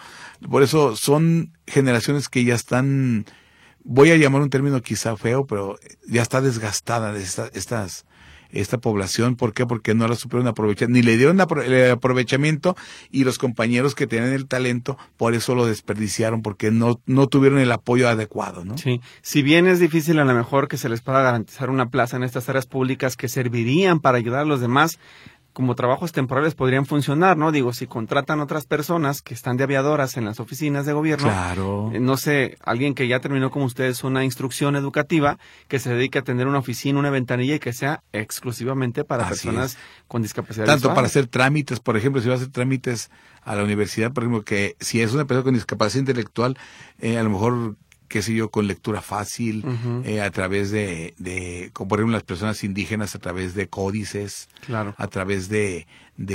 [SPEAKER 2] son generaciones que ya están, voy a llamar un término quizá feo, pero ya está desgastada de esta población. ¿Por qué? Porque no la supieron aprovechar, ni le dieron el aprovechamiento, y los compañeros que tienen el talento, por eso lo desperdiciaron, porque no tuvieron el apoyo adecuado, ¿no?
[SPEAKER 1] Sí. Si bien es difícil a lo mejor que se les pueda garantizar una plaza en estas áreas públicas que servirían para ayudar a los demás, como trabajos temporales podrían funcionar, ¿no? Digo, si contratan otras personas que están de aviadoras en las oficinas de gobierno,
[SPEAKER 2] claro.
[SPEAKER 1] No sé, alguien que ya terminó como ustedes una instrucción educativa, que se dedique a tener una oficina, una ventanilla y que sea exclusivamente para personas con discapacidad
[SPEAKER 2] visual.
[SPEAKER 1] Tanto
[SPEAKER 2] para hacer trámites, por ejemplo, si va a hacer trámites a la universidad, por ejemplo, que si es una persona con discapacidad intelectual, a lo mejor, qué sé yo, con lectura fácil, a través como por ejemplo las personas indígenas, a través de códices,
[SPEAKER 1] claro, a
[SPEAKER 2] través de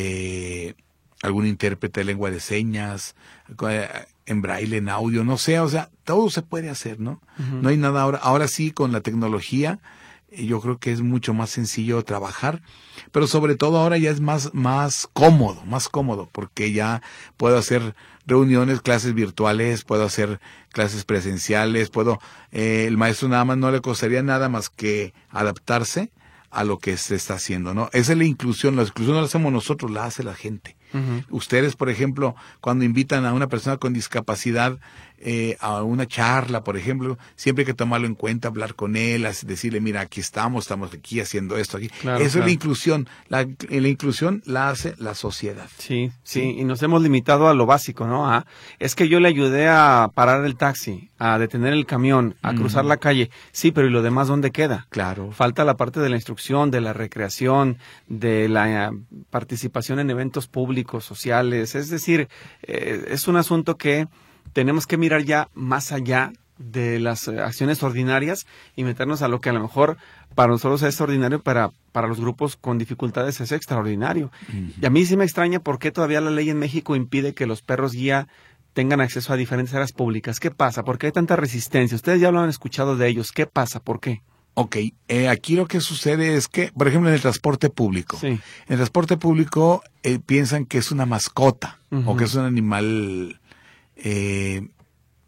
[SPEAKER 2] algún intérprete de lengua de señas, en braille, en audio, no sé, o sea, todo se puede hacer, ¿no? No hay nada ahora sí, con la tecnología, yo creo que es mucho más sencillo trabajar, pero sobre todo ahora ya es más cómodo, porque ya puedo hacer reuniones, clases virtuales, puedo hacer clases presenciales, el maestro nada más no le costaría nada más que adaptarse a lo que se está haciendo, ¿no? Esa es la inclusión no la hacemos nosotros, la hace la gente. Ustedes, por ejemplo, cuando invitan a una persona con discapacidad a una charla, por ejemplo, siempre hay que tomarlo en cuenta, hablar con él, decirle, mira, aquí estamos aquí haciendo esto, aquí.
[SPEAKER 1] Claro,
[SPEAKER 2] eso es la inclusión. La inclusión la hace la sociedad.
[SPEAKER 1] Sí, y nos hemos limitado a lo básico, ¿no? Es que yo le ayudé a parar el taxi, a detener el camión, a cruzar la calle. Sí, pero ¿y lo demás dónde queda?
[SPEAKER 2] Claro.
[SPEAKER 1] Falta la parte de la instrucción, de la recreación, de la participación en eventos públicos, sociales. Es decir, es un asunto que tenemos que mirar ya más allá de las acciones ordinarias y meternos a lo que a lo mejor para nosotros es ordinario, para los grupos con dificultades es extraordinario. Y a mí sí me extraña por qué todavía la ley en México impide que los perros guía tengan acceso a diferentes áreas públicas. ¿Qué pasa? ¿Por qué hay tanta resistencia? Ustedes ya lo han escuchado de ellos. ¿Qué pasa? ¿Por qué?
[SPEAKER 2] Ok, aquí lo que sucede es que, por ejemplo, en el transporte público,
[SPEAKER 1] en
[SPEAKER 2] el transporte público piensan que es una mascota o que es un animal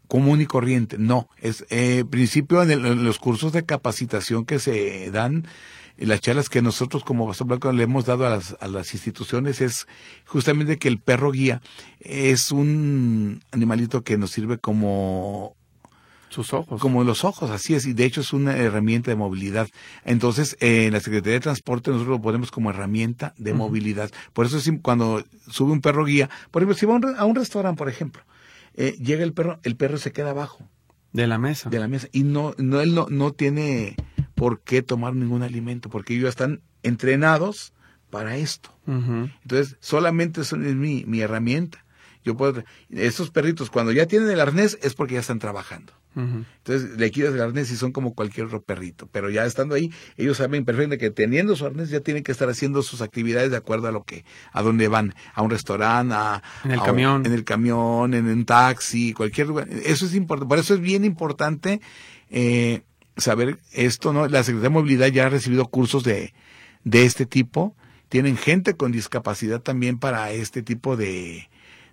[SPEAKER 2] común y corriente. No, es principio en los cursos de capacitación que se dan, las charlas que nosotros como Bastón Blanco le hemos dado a las instituciones, es justamente que el perro guía es un animalito que nos sirve como
[SPEAKER 1] sus ojos.
[SPEAKER 2] Como los ojos, así es, y de hecho es una herramienta de movilidad. Entonces, en la Secretaría de Transporte nosotros lo ponemos como herramienta de movilidad. Por eso es cuando sube un perro guía, por ejemplo, si va a un restaurante, por ejemplo, llega el perro se queda abajo.
[SPEAKER 1] De la mesa.
[SPEAKER 2] Y él no tiene por qué tomar ningún alimento, porque ellos están entrenados para esto. Entonces, solamente es mi herramienta. Esos perritos, cuando ya tienen el arnés, es porque ya están trabajando. Entonces, le quitas el arnés y son como cualquier otro perrito. Pero ya estando ahí, ellos saben perfectamente que teniendo su arnés ya tienen que estar haciendo sus actividades de acuerdo a dónde van. A un restaurante, en el camión, en un taxi, cualquier lugar. Eso es importante. Por eso es bien importante saber esto, ¿no? La Secretaría de Movilidad ya ha recibido cursos de este tipo. Tienen gente con discapacidad también para este tipo de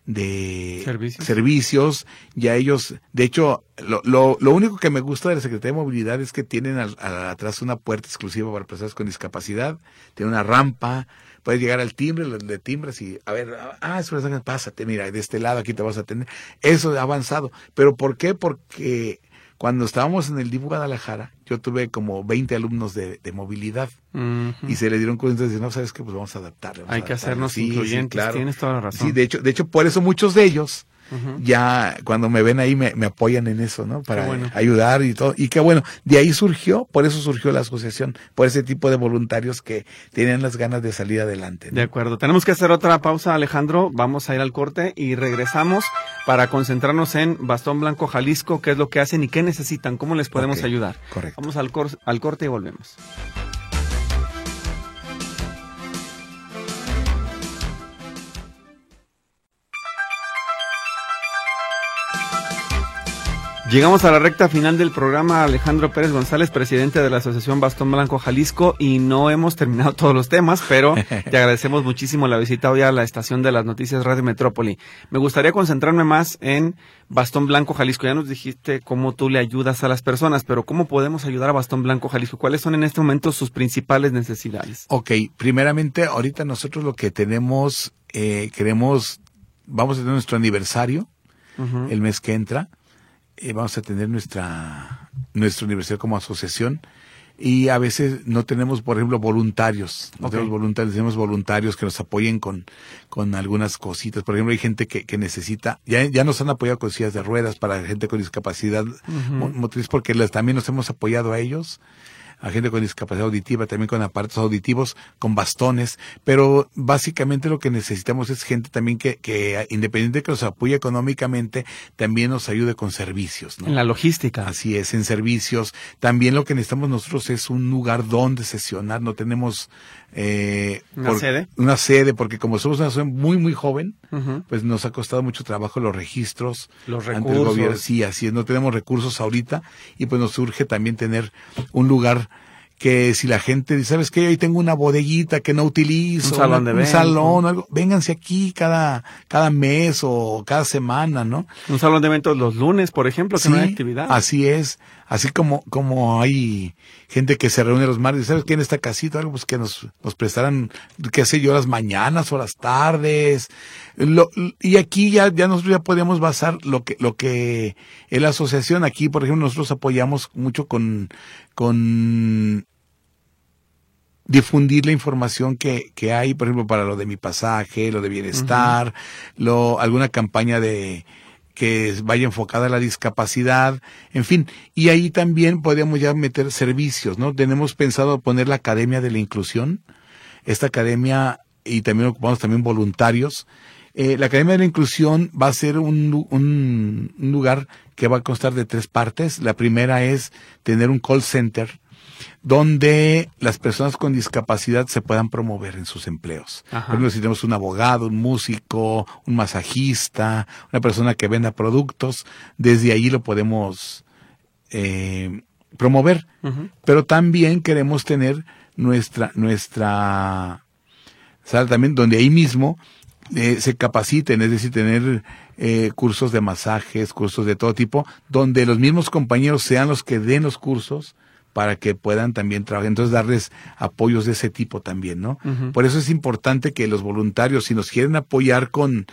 [SPEAKER 2] servicios. Ya ellos, de hecho, lo único que me gusta de la Secretaría de Movilidad es que tienen atrás una puerta exclusiva para personas con discapacidad, tiene una rampa, puedes llegar al timbre, de timbres y, a ver, pásate, mira, de este lado aquí te vas a tener. Eso ha avanzado. ¿Pero por qué? Porque cuando estábamos en el DIF Guadalajara, yo tuve como 20 alumnos de movilidad y se le dieron cuenta y dicen, no, ¿sabes qué? Pues vamos a adaptarle.
[SPEAKER 1] Hay que hacernos incluyentes, sí, claro. Tienes toda la razón.
[SPEAKER 2] Sí, de hecho, por eso muchos de ellos ya cuando me ven ahí me apoyan en eso, ¿no? Para ayudar y todo. Y qué bueno, de ahí por eso surgió la asociación, por ese tipo de voluntarios que tienen las ganas de salir adelante, ¿no?
[SPEAKER 1] De acuerdo. Tenemos que hacer otra pausa, Alejandro. Vamos a ir al corte y regresamos para concentrarnos en Bastón Blanco Jalisco, qué es lo que hacen y qué necesitan, cómo les podemos ayudar.
[SPEAKER 2] Correcto.
[SPEAKER 1] Vamos al corte y volvemos. Llegamos a la recta final del programa. Alejandro Pérez González, presidente de la Asociación Bastón Blanco Jalisco, y no hemos terminado todos los temas, pero te agradecemos muchísimo la visita hoy a la estación de las noticias Radio Metrópoli. Me gustaría concentrarme más en Bastón Blanco Jalisco. Ya nos dijiste cómo tú le ayudas a las personas, pero ¿cómo podemos ayudar a Bastón Blanco Jalisco? ¿Cuáles son en este momento sus principales necesidades?
[SPEAKER 2] Ok, primeramente, ahorita nosotros lo que tenemos, vamos a tener nuestro aniversario el mes que entra. Vamos a tener nuestra universidad como asociación y a veces no tenemos, por ejemplo, voluntarios. Tenemos voluntarios que nos apoyen con algunas cositas. Por ejemplo, hay gente que necesita, ya nos han apoyado con sillas de ruedas para gente con discapacidad motriz, porque también nos hemos apoyado a ellos, a gente con discapacidad auditiva, también con aparatos auditivos, con bastones, pero básicamente lo que necesitamos es gente también que independiente de que nos apoye económicamente, también nos ayude con servicios, ¿no?
[SPEAKER 1] En la logística.
[SPEAKER 2] Así es, en servicios. También lo que necesitamos nosotros es un lugar donde sesionar, no tenemos una sede, porque como somos una asociación muy, muy joven, pues nos ha costado mucho trabajo los registros.
[SPEAKER 1] Los recursos.
[SPEAKER 2] Ante el gobierno. Sí, así es, no tenemos recursos ahorita y pues nos urge también tener un lugar que si la gente dice, ¿sabes qué? Hoy tengo una bodeguita que no utilizo, un salón, algo, vénganse aquí cada mes o cada semana, ¿no?
[SPEAKER 1] Un salón de eventos los lunes, por ejemplo, que no hay actividad.
[SPEAKER 2] Así es, así como hay gente que se reúne los martes, ¿sabes qué? En esta casita, algo pues que nos prestarán, qué sé yo, las mañanas o las tardes, y aquí ya nosotros ya podemos basar lo que es la asociación. Aquí, por ejemplo, nosotros apoyamos mucho con difundir la información que hay, por ejemplo, para lo de mi pasaje, lo de bienestar, alguna campaña que vaya enfocada a la discapacidad, en fin, y ahí también podríamos ya meter servicios, ¿no? Tenemos pensado poner la Academia de la Inclusión, esta academia, y también ocupamos también voluntarios. La Academia de la Inclusión va a ser un lugar que va a constar de 3 partes. La primera es tener un call center donde las personas con discapacidad se puedan promover en sus empleos. Por ejemplo, si tenemos un abogado, un músico, un masajista, una persona que venda productos, desde ahí lo podemos promover. Pero también queremos tener nuestra sala también donde ahí mismo se capaciten, es decir, tener cursos de masajes, cursos de todo tipo, donde los mismos compañeros sean los que den los cursos para que puedan también trabajar. Entonces, darles apoyos de ese tipo también, ¿no? Uh-huh. Por eso es importante que los voluntarios, si nos quieren apoyar con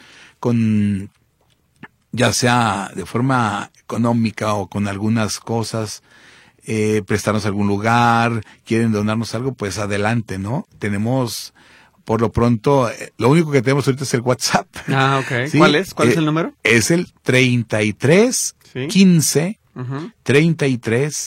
[SPEAKER 2] ya sea de forma económica o con algunas cosas, prestarnos algún lugar, quieren donarnos algo, pues adelante, ¿no? Tenemos, por lo pronto, lo único que tenemos ahorita es el WhatsApp.
[SPEAKER 1] Ah, ok. ¿Sí? ¿Cuál es? ¿Cuál es el número?
[SPEAKER 2] Es el 33 ¿sí? 15 uh-huh. 33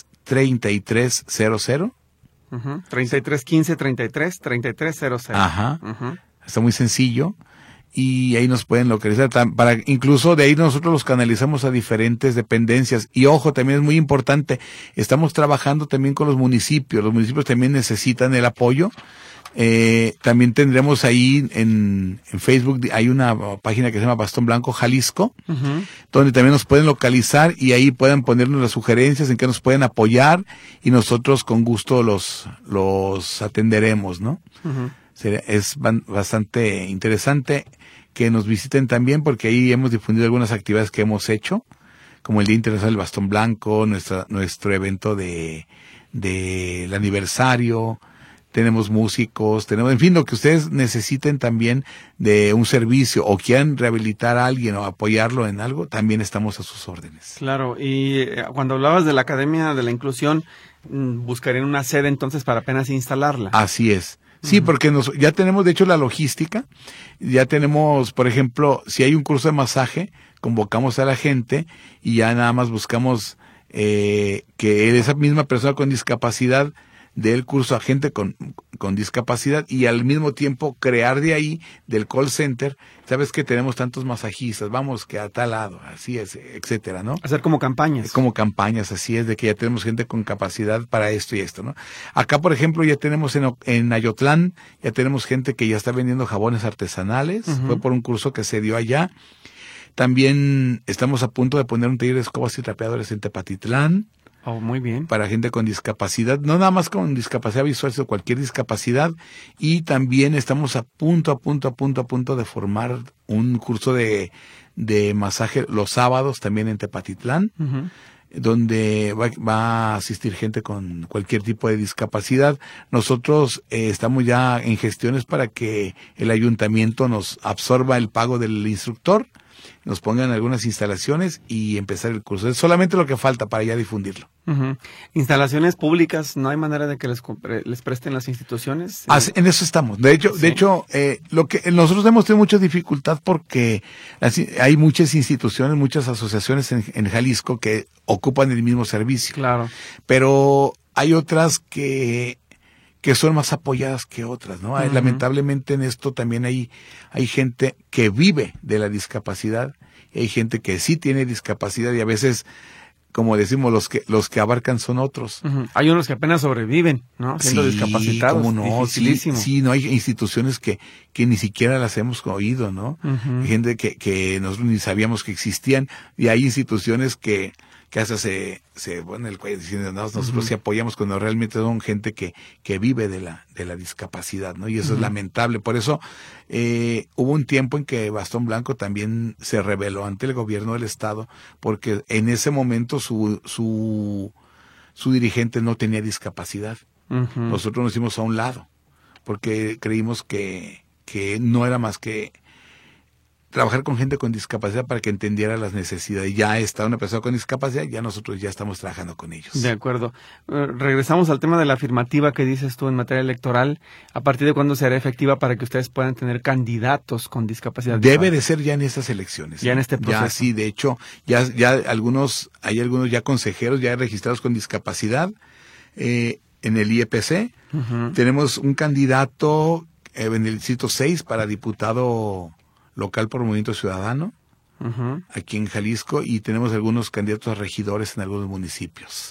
[SPEAKER 2] 3300.
[SPEAKER 1] Uh-huh. 33 15 33 3300.
[SPEAKER 2] Ajá. Uh-huh. Está muy sencillo. Y ahí nos pueden localizar, para incluso de ahí nosotros los canalizamos a diferentes dependencias. Y ojo, también es muy importante, estamos trabajando también con los municipios también necesitan el apoyo. También tendremos ahí en Facebook, hay una página que se llama Bastón Blanco Jalisco, uh-huh. donde también nos pueden localizar y ahí pueden ponernos las sugerencias en que nos pueden apoyar y nosotros con gusto los atenderemos, ¿no? Uh-huh. Es bastante interesante que nos visiten también, porque ahí hemos difundido algunas actividades que hemos hecho, como el Día Internacional del Bastón Blanco, nuestro evento del aniversario, tenemos músicos, en fin, lo que ustedes necesiten también de un servicio o quieran rehabilitar a alguien o apoyarlo en algo, también estamos a sus órdenes.
[SPEAKER 1] Claro, y cuando hablabas de la Academia de la Inclusión, buscarían una sede entonces para apenas instalarla.
[SPEAKER 2] Así es. Sí, porque ya tenemos, de hecho, la logística. Ya tenemos, por ejemplo, si hay un curso de masaje, convocamos a la gente y ya nada más buscamos que esa misma persona con discapacidad dé el curso a gente con discapacidad y al mismo tiempo crear de ahí, del call center, sabes que tenemos tantos masajistas, vamos que a tal lado, así es, etcétera, ¿no?
[SPEAKER 1] Hacer como campañas.
[SPEAKER 2] Como campañas, así es, de que ya tenemos gente con capacidad para esto y esto, ¿no? Acá, por ejemplo, ya tenemos en Ayotlán, ya tenemos gente que ya está vendiendo jabones artesanales, uh-huh. Fue por un curso que se dio allá. También estamos a punto de poner un taller de escobas y trapeadores en Tepatitlán.
[SPEAKER 1] Oh, muy bien.
[SPEAKER 2] Para gente con discapacidad, no nada más con discapacidad visual, sino cualquier discapacidad. Y también estamos a punto de formar un curso de masaje los sábados también en Tepatitlán, uh-huh. donde va a asistir gente con cualquier tipo de discapacidad. Nosotros estamos ya en gestiones para que el ayuntamiento nos absorba el pago del instructor, nos pongan algunas instalaciones y empezar el curso. Es solamente lo que falta para ya difundirlo.
[SPEAKER 1] Uh-huh. Instalaciones públicas, ¿no hay manera de que les presten las instituciones?
[SPEAKER 2] En eso estamos. De hecho, ¿sí? Lo que nosotros hemos tenido mucha dificultad porque hay muchas instituciones, muchas asociaciones en Jalisco que ocupan el mismo servicio.
[SPEAKER 1] Claro.
[SPEAKER 2] Pero hay otras que son más apoyadas que otras, ¿no? Uh-huh. Lamentablemente en esto también hay gente que vive de la discapacidad, y hay gente que sí tiene discapacidad y a veces, como decimos, los que abarcan son otros.
[SPEAKER 1] Uh-huh. Hay unos que apenas sobreviven, ¿no? Siendo discapacitados.
[SPEAKER 2] ¿Cómo no? Sí, no hay instituciones que ni siquiera las hemos oído, ¿no? Uh-huh. Hay gente que nosotros ni sabíamos que existían y hay instituciones que hasta se pone el cuello diciendo, no, nosotros uh-huh. sí apoyamos cuando realmente son gente que vive de la discapacidad, ¿no? Y eso uh-huh. es lamentable. Por eso hubo un tiempo en que Bastón Blanco también se rebeló ante el gobierno del estado, porque en ese momento su dirigente no tenía discapacidad. Uh-huh. Nosotros nos hicimos a un lado, porque creímos que no era más que trabajar con gente con discapacidad para que entendiera las necesidades. Ya está una persona con discapacidad, ya nosotros ya estamos trabajando con ellos.
[SPEAKER 1] De acuerdo. Regresamos al tema de la afirmativa que dices tú en materia electoral. ¿A partir de cuándo será efectiva para que ustedes puedan tener candidatos con discapacidad?
[SPEAKER 2] Debe de ser ya en estas elecciones.
[SPEAKER 1] Ya en este proceso.
[SPEAKER 2] Ya sí, de hecho, ya hay algunos ya consejeros ya registrados con discapacidad en el IEPC. Uh-huh. Tenemos un candidato en el distrito 6 para diputado local por Movimiento Ciudadano, uh-huh. aquí en Jalisco, y tenemos algunos candidatos a regidores en algunos municipios.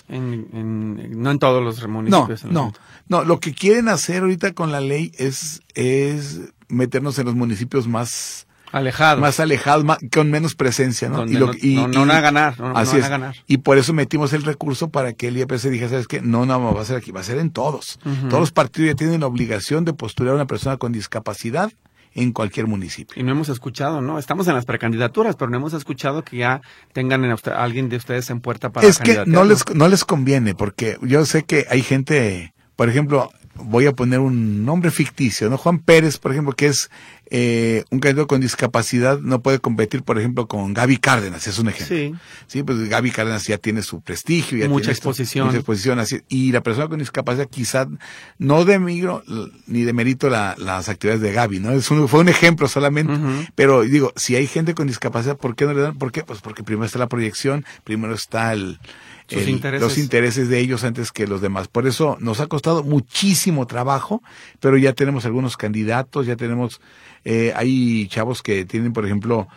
[SPEAKER 1] No en todos los municipios.
[SPEAKER 2] No, lo que quieren hacer ahorita con la ley es meternos en los municipios más alejados, con menos presencia, ¿no?
[SPEAKER 1] No van a ganar.
[SPEAKER 2] Así es. Y por eso metimos el recurso para que el IEPC dijera, ¿sabes qué? No va a ser aquí, va a ser en todos. Uh-huh. Todos los partidos ya tienen la obligación de postular a una persona con discapacidad en cualquier municipio.
[SPEAKER 1] Y no hemos escuchado, ¿no? Estamos en las precandidaturas, pero no hemos escuchado que ya tengan a alguien de ustedes en puerta para
[SPEAKER 2] candidatear. Es que no les conviene, porque yo sé que hay gente, por ejemplo, voy a poner un nombre ficticio, ¿no? Juan Pérez, por ejemplo, que es un candidato con discapacidad, no puede competir, por ejemplo, con Gaby Cárdenas, es un ejemplo. Sí, pues Gaby Cárdenas ya tiene su prestigio, ya
[SPEAKER 1] mucha
[SPEAKER 2] tiene exposición, así, y la persona con discapacidad quizás no demigro ni demerito las actividades de Gaby, ¿no? Fue un ejemplo solamente, pero digo, si hay gente con discapacidad, ¿por qué no le dan? ¿Por qué? Pues porque primero está la proyección, primero está los intereses de ellos antes que los demás. Por eso nos ha costado muchísimo trabajo, pero ya tenemos algunos candidatos, ya tenemos, hay chavos que tienen, por ejemplo,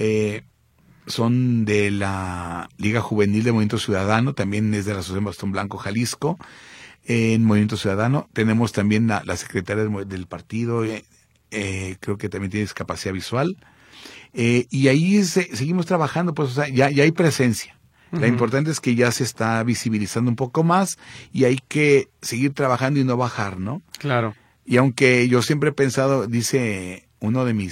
[SPEAKER 2] son de la Liga Juvenil de Movimiento Ciudadano, también es de la Asociación Bastón Blanco Jalisco, en Movimiento Ciudadano. Tenemos también la secretaria del partido, creo que también tiene discapacidad visual, y ahí seguimos trabajando, pues, o sea, ya hay presencia. Lo importante es que ya se está visibilizando un poco más y hay que seguir trabajando y no bajar, ¿no?
[SPEAKER 1] Claro.
[SPEAKER 2] Y aunque yo siempre he pensado, dice uno de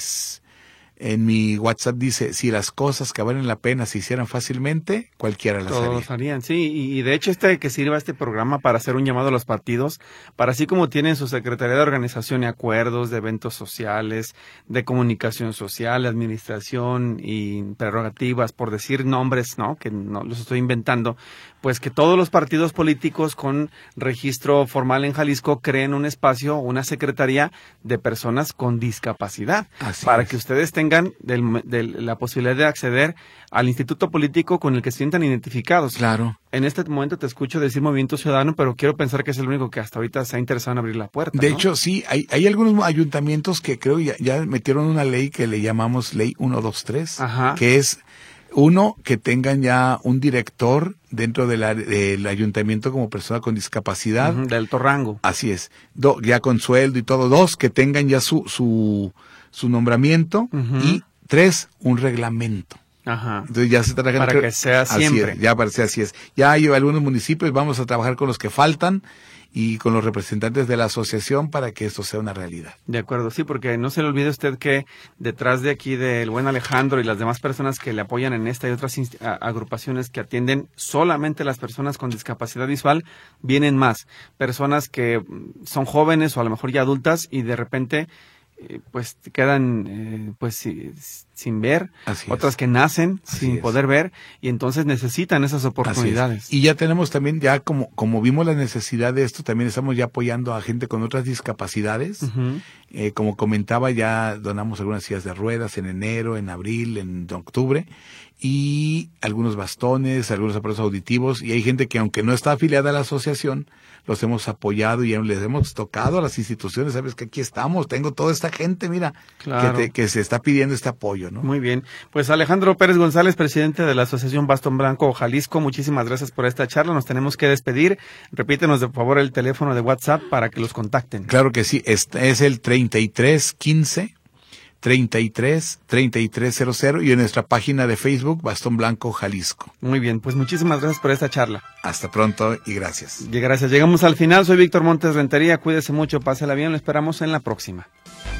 [SPEAKER 2] en mi WhatsApp dice, si las cosas que valen la pena se hicieran fácilmente, cualquiera las haría.
[SPEAKER 1] Todos harían, sí, y de hecho que sirva este programa para hacer un llamado a los partidos, para así como tienen su Secretaría de Organización y Acuerdos, de eventos sociales, de comunicación social, de administración y prerrogativas, por decir nombres, ¿no? Que no los estoy inventando, pues que todos los partidos políticos con registro formal en Jalisco creen un espacio, una secretaría de personas con discapacidad, para que ustedes tengan la posibilidad de acceder al instituto político con el que se sientan identificados.
[SPEAKER 2] Claro.
[SPEAKER 1] En este momento te escucho decir Movimiento Ciudadano, pero quiero pensar que es el único que hasta ahorita se ha interesado en abrir la puerta.
[SPEAKER 2] De hecho, sí, hay algunos ayuntamientos que creo ya metieron una ley que le llamamos Ley 123, que es que tengan ya un director dentro del ayuntamiento como persona con discapacidad.
[SPEAKER 1] De alto rango.
[SPEAKER 2] Así es. Ya con sueldo y todo. 2, que tengan ya su nombramiento. Y 3, un reglamento. Entonces ya se está trabajando.
[SPEAKER 1] Para que sea siempre.
[SPEAKER 2] Ya para que sea así es. Ya hay algunos municipios, vamos a trabajar con los que faltan y con los representantes de la asociación para que esto sea una realidad.
[SPEAKER 1] De acuerdo, sí, porque no se le olvide usted que detrás de aquí del buen Alejandro y las demás personas que le apoyan en esta y otras agrupaciones que atienden solamente a las personas con discapacidad visual, vienen más personas que son jóvenes o a lo mejor ya adultas y de repente pues quedan sin ver, otras que nacen sin poder ver y entonces necesitan esas oportunidades.
[SPEAKER 2] Y ya tenemos también, ya como vimos la necesidad de esto, también estamos ya apoyando a gente con otras discapacidades. Como comentaba, ya donamos algunas sillas de ruedas en enero, en abril, en octubre, y algunos bastones, algunos aparatos auditivos, y hay gente que aunque no está afiliada a la asociación, los hemos apoyado y les hemos tocado a las instituciones, sabes que aquí estamos, tengo toda esta gente, mira, que se está pidiendo este apoyo, ¿no?
[SPEAKER 1] Muy bien, pues Alejandro Pérez González, presidente de la Asociación Bastón Blanco Jalisco, muchísimas gracias por esta charla, nos tenemos que despedir, repítenos de favor el teléfono de WhatsApp para que los contacten.
[SPEAKER 2] Claro que sí, es el 3315 3300 y en nuestra página de Facebook Bastón Blanco Jalisco.
[SPEAKER 1] Muy bien, pues muchísimas gracias por esta charla.
[SPEAKER 2] Hasta pronto y gracias.
[SPEAKER 1] Y gracias. Llegamos al final. Soy Víctor Montes Rentería. Cuídese mucho, pásela bien. Lo esperamos en la próxima.